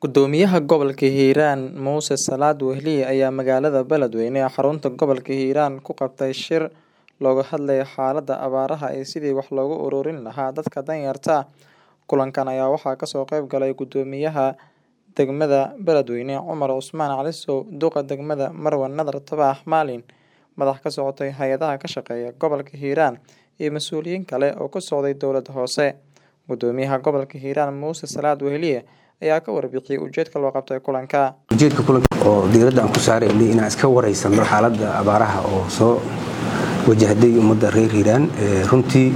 Gudoomiyaha Gobolka Hiiraan Muuse Salaad Wehliye ayaa magaalada Beledweyne ee xarunta gobolka Hiiraan ku qabtay shir looga hadlayo xaaladda abaaraha iyo sidii wax loogu ururin lahaa dadka danyarta ah. Kulankan ayaa waxaa kasoo qayb galay Gudoomiyaha degmada Beledweyne Cumar Cusmaan Cali Sow, Duqa degmada Marwan Nadar Tabax Maalin, madax ka socotay hay'adaha ka shaqeeya gobolka Hiiraan iyo mas'uuliyiin kale oo ka socday dowladda hoose. Gudoomiyaha Gobolka Hiiraan Muuse Salaad Wehliye ayaa ka warbixiyay ujeedka loo qabtay kulanka. Ujeedka kulanka oo diiradda aan ku saaraynay inaan iska wareysano xaaladda abaaraha oo soo wajahday ummadda reer Hiiraan. Runtii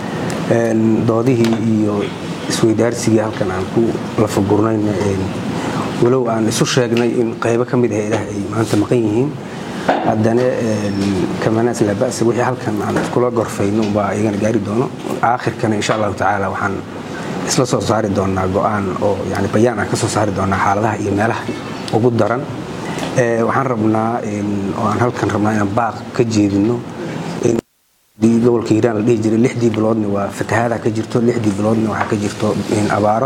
doodihii iyo isweydaarsigii halkan aan ku lafagurnayna walow aan isu sheegnay in qaybo ka mid ah hay'adaha ay maanta maqan yihiin, haddana kamanaas la ba'sa wixii halkan aan iskula gorfayno baa iyagana gaari doono. Aakhirkana insha Allah tacaala waxaan isla soo saari doonaa go'aan oo bayaan aan ka soo saari doonaa xaaladaha iyo meelaha ugu daran. Waxaan rabnaa oo aan halkan rabnaa inaan baaq ka jeedino in gobolka Hiiraan la dhihi jiray 6 biloodna waa fatahaada ka jirto, 6 biloodna waxa ka jirto abaaro.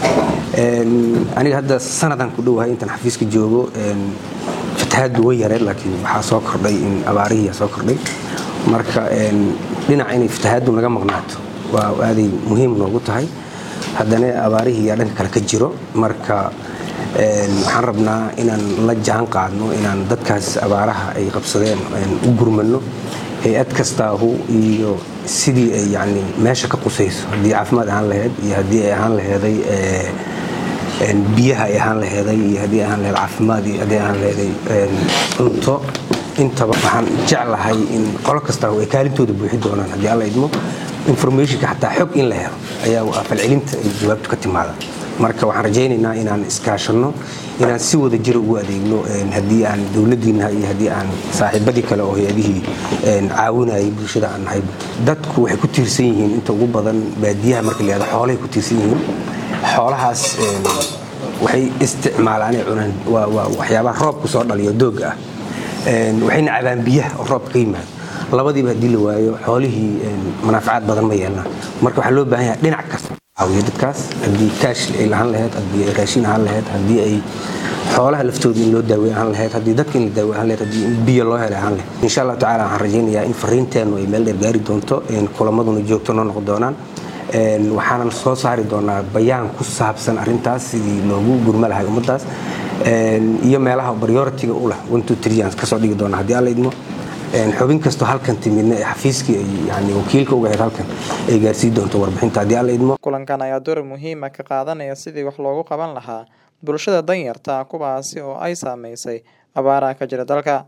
Aniga hadda sanadan ku dhowahay intaan xafiiska joogo fatahaadu way yareed, laakiin waxaa soo kordhay in abaarihi soo kordhay. Marka dhinaca inay fatahaadu naga maqnaato waa aaday muhiim noogu tahay, haddana abaarihi yaa dhanka kale ka jiro. Marka waxaan rabnaa inaan la jaan qaadno, inaan dadkaas abaaraha ay qabsadeen u gurmano hay'ad kastaahu iyo sidii ay meesha ka qusayso, haddii caafimaad ahaan lahayd iyo haddii ay ahaan laheeday biyaha ay ahaan laheeday iyo haddii ay ahaan lahayd caafimaad iyo haddii ay ahaan laheeday cunto. Intaba waxaan jeclahay in qolo kastaahu ay kaalintooda buuxi doonaan haddii alla idmo. Informationka xataa xog in la helo ayaa falcelinta ay jawaabtu ka timaada. Marka waxaan rajaynaynaa inaan iskaashano, inaan si wada jir ugu adeegno haddii aan dowladdiina iyo haddii aan saaxiibadii kale oo hay'adihii caawinayay bulshada aan nahay. Dadku waxay ku tiirsan yihiin inta ugu badan baadiyaha marka la yiraahdo xoolahay ku tiirsan yihiin. Xoolahaas waxay isticmaalaan ay cunaan waa waxyaabaha roobku soo dhaliyo dooga ah. Waxayna cabaan biyaha oo roobka ka yimaado. Labadiiba haddii la waayo xoolihii manaafacaad badan ma yeelanaan. Marka waxaa loo baahan yahay dhinac kasta caawiyo dadkaas, haddii kaash ay lahaan lahayd, haddii ay raashin ahaan lahayd, haddii ay xoolaha laftooda in loo daaweyn ahaan lahayd, haddii dadka in la daaweyn ahaan lahayd, haddii biyo loo helay ahaan lahayd. Insha Allah tacaala waxaan rajaynayaa in fariinteennu ay meel dheer gaari doonto, kulamaduna joogto noo noqon doonaan. Waxaanan soo saari doonaa bayaan ku saabsan arrintaas sidii loogu gurma lahay ummaddaas iyo meelaha priority-ga u leh 1 2 3 aan ka soo dhigi doonaa haddii alla idmo. Xubin kastoo halkan timidna ee xafiiskii ay wakiilka uga ahayd halkan ay gaarsiin doonto warbixinta haddii alla idmo. Kulankan ayaa door muhiim ah ka qaadanaya sidii wax loogu qaban lahaa bulshada danyarta ah kuwaasi oo ay saameysay abaaraha ka jira dalka.